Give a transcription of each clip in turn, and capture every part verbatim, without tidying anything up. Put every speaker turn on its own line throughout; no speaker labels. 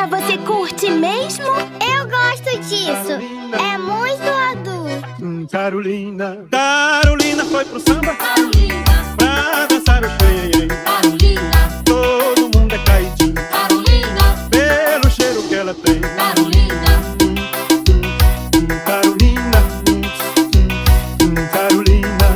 Carolina, você curte mesmo?
Eu gosto disso. É muito adulto.
Hum, Carolina. Carolina foi pro samba.
Carolina,
Pra dançar o xenhenhen.
Carolina,
Todo mundo é caidinho
Carolina,
pelo cheiro que ela tem.
Carolina,
Hum, Carolina. Hum, hum, Carolina.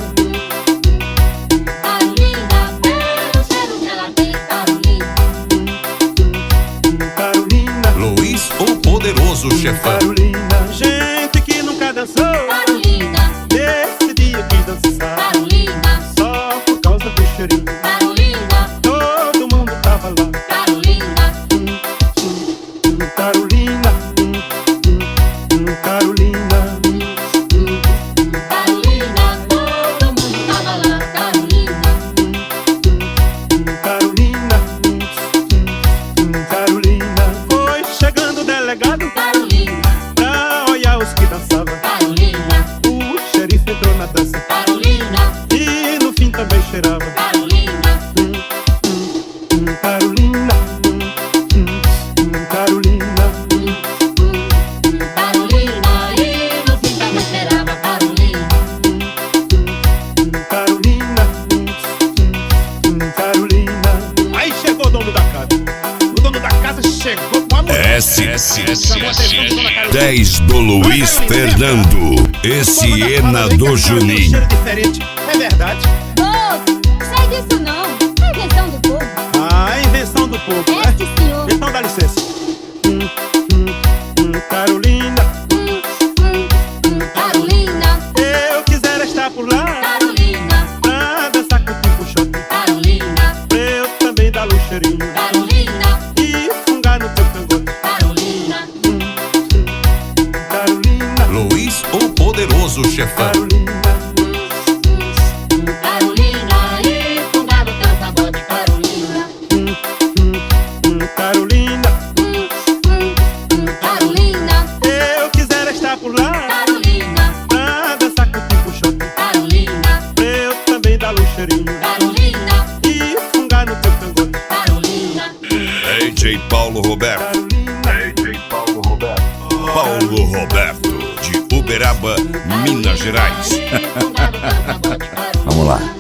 Carolina, pelo cheiro que ela tem, Carolina,
Hum, Carolina.
Luiz, o poderoso chefão.
Carolina. Gente que nunca dançou,
Carolina,
nesse dia quis dançar.
Carolina,
Só por causa do cheirinho.
Carolina,
Todo mundo tava lá.
Carolina,
Hum, hum, Carolina. Hum, hum, hum, Carolina.
Carolina, todo mundo tava lá, Carolina,
Hum, Carolina. Hum, hum, Carolina. Foi chegando o delegado
Carolina,
pra olhar os que dançavam.
Carolina,
O xerife entrou na dança
Carolina,
e no fim também cheirava.
Carolina,
Hum, hum, hum, Carolina. Hum, hum, hum, Carolina.
Carolina, e no fim também esperava, Carolina,
Hum, Carolina. Hum, hum, hum, Carolina. Aí chegou o dono da casa. O dono da casa chegou com a mulher.
S S S
Chamou a atenção de Dona Carolina.
dez do Luiz Fernando. Esse Ena do Juninho.
Cheiro diferente. É verdade.
Ô, sai disso não. É invenção do povo.
A invenção do povo,
É,
né?
sim, senhor.
Então dá licença. Hum, hum, hum, Carolina.
Hum, hum, hum,
Carolina,
Eu quisera estar por lá
Carolina,
pra dançar com o tipo shot.
Carolina,
Pra eu também dar o cheirinho
Carolina,
e fungar no teu cangote.
Carolina,
Hum, hum, Carolina.
Luiz, o poderoso chefão.
Carolina.
Carolina, e fungar no teu cangote, Carolina,
Hum, hum, hum, Carolina.
hum, hum, hum.
Carolina,
Eu quisera estar por lá
Carolina,
pra dançar com o tipo shot.
Carolina,
Pra eu também dar o cheirinho
Carolina,
e fungar no teu cangote.
Carolina,
D J Paulo Roberto.
Carolina.
D J Paulo Roberto. Paulo Roberto, de Uberaba, Minas Gerais.
e fungar no teu cangote, Carolina.
Vamos lá.